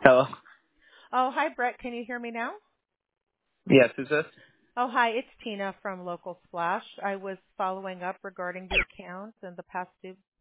Hello. Oh, hi, Brett. Can you hear me now? Yes, who's this? Oh, hi. It's Tina from Local Splash. I was following up regarding the account and the past due